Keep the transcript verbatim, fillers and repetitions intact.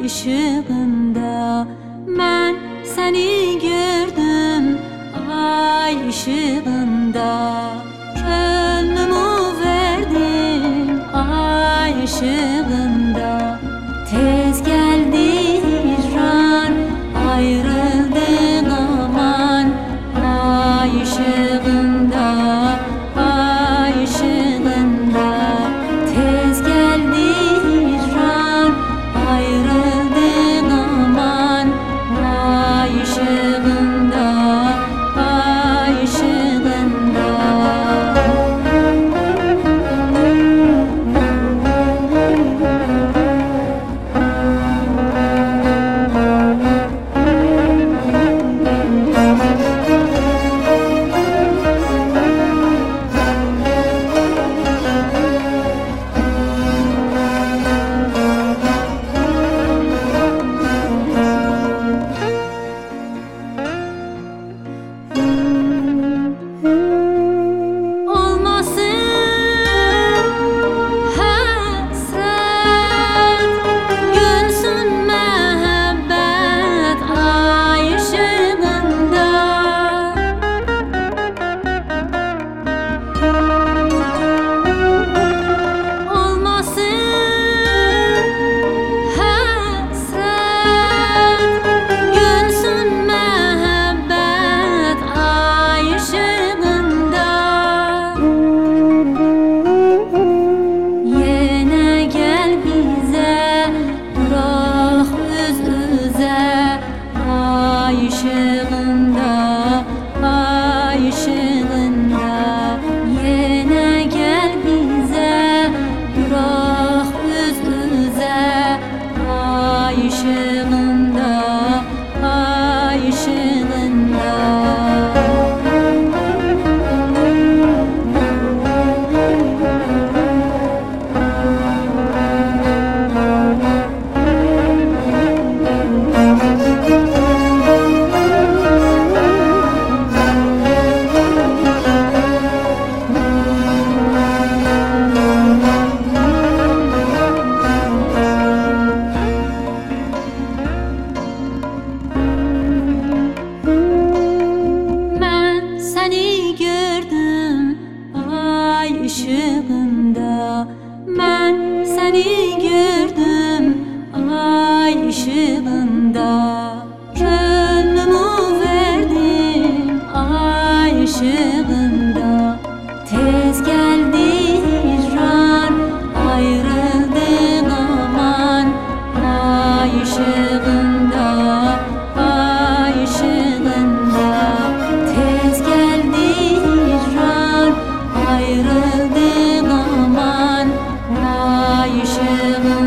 ışığında ben seni gördüm, ay ışığında gönlümü verdim, ay ışığında. Tez geldi hicran, ayrıldık aman, ay ışığında, ay ışığında. Tez geldi hicran, ayrıldık aman, ay ışığında, ay ışığında. Işığında, ay ışığında, yine gel bize, bırak üz üze. Ay ışığında, ay ışığında. Seni gördüm, ay ışığında. Ben seni gördüm, ay ışığında. Gönlümü verdim, ay ışığında. Tez geldi hicran, ayrıldık aman, ay ışığında, ay ışığında. Ayrıldık aman, ay ışığında.